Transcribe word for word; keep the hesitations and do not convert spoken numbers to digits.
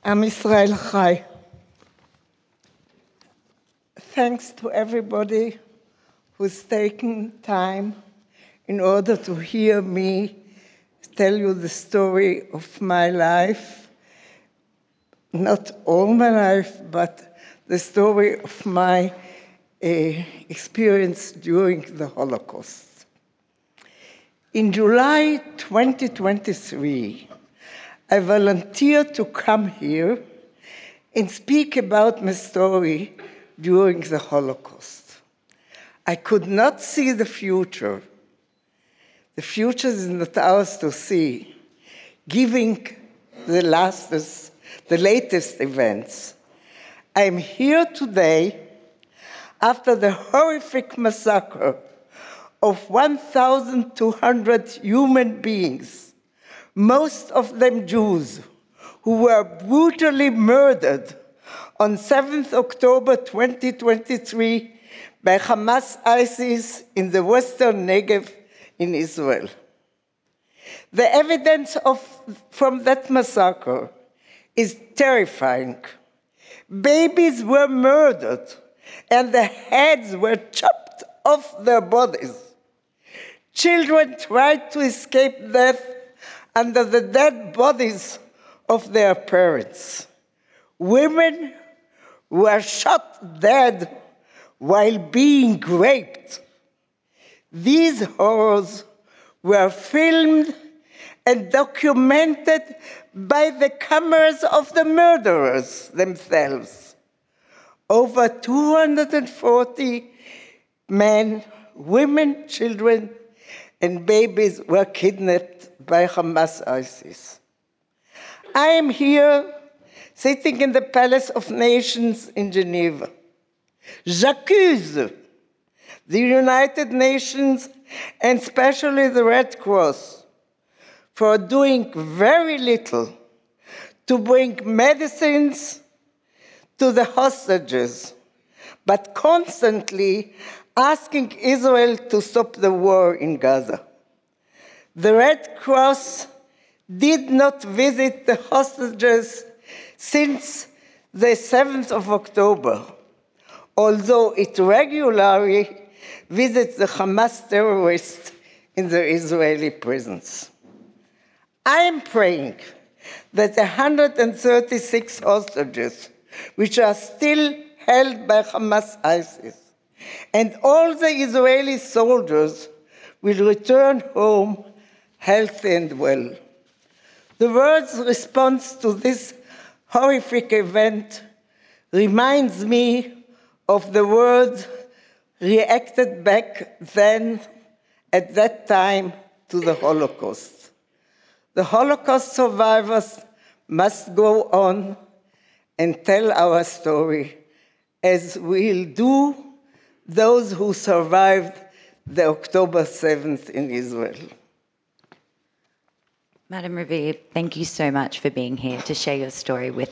Am Israel Chai. Thanks to everybody who's taken time in order to hear me tell you the story of my life. Not all my life, but the story of my uh, experience during the Holocaust. In July twenty twenty-three, I volunteered to come here and speak about my story during the Holocaust. I could not see the future. The future is not ours to see, giving the latest, the latest events. I'm here today after the horrific massacre of one thousand two hundred human beings, most of them Jews, who were brutally murdered on seventh October twenty twenty-three by Hamas ISIS in the western Negev in Israel. The evidence of, from that massacre is terrifying. Babies were murdered and the heads were chopped off their bodies. Children tried to escape death under the dead bodies of their parents. Women were shot dead while being raped. These horrors were filmed and documented by the cameras of the murderers themselves. Over two hundred forty men, women, children, and babies were kidnapped by Hamas ISIS. I am here sitting in the Palace of Nations in Geneva. J'accuse the United Nations and especially the Red Cross for doing very little to bring medicines to the hostages, but constantly asking Israel to stop the war in Gaza. The Red Cross did not visit the hostages since the seventh of October, although it regularly visits the Hamas terrorists in the Israeli prisons. I am praying that the one hundred thirty-six hostages, which are still held by Hamas ISIS, and all the Israeli soldiers will return home healthy and well. The world's response to this horrific event reminds me of the world reacted back then, at that time, to the Holocaust. The Holocaust survivors must go on and tell our story, as will do those who survived the October seventh in Israel. Madam Ravib, thank you so much for being here to share your story with